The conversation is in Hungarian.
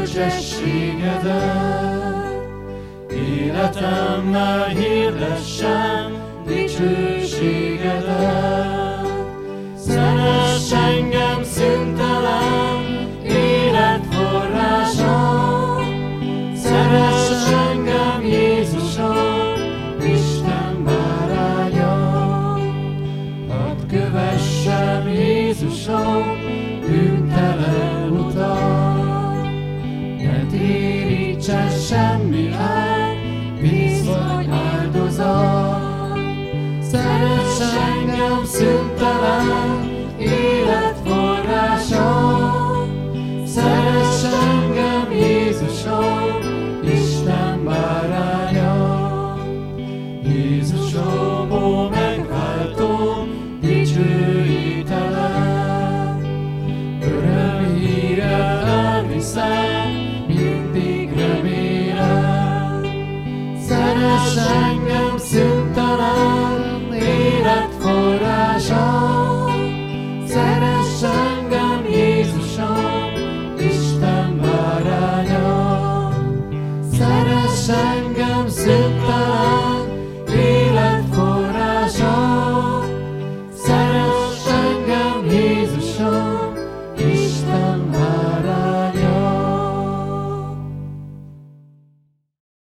bölcsességedet. Életemmel hirdessem dicsőségedet. Szeress engem szüntelen életforrásom, szeress engem Jézusom, Isten bárányom. Hadd kövessem Jézusom bűntelen utat, ne térítsen semmi ár, víz vagy áldozat. Szeress engem szüntelen életforrásom, szeress engem Jézusom, Isten bárányom. Jézusom, ó megváltom, dicsőítelem, örömhíret elviszem, mindig remélem. Szeress engem szüntelen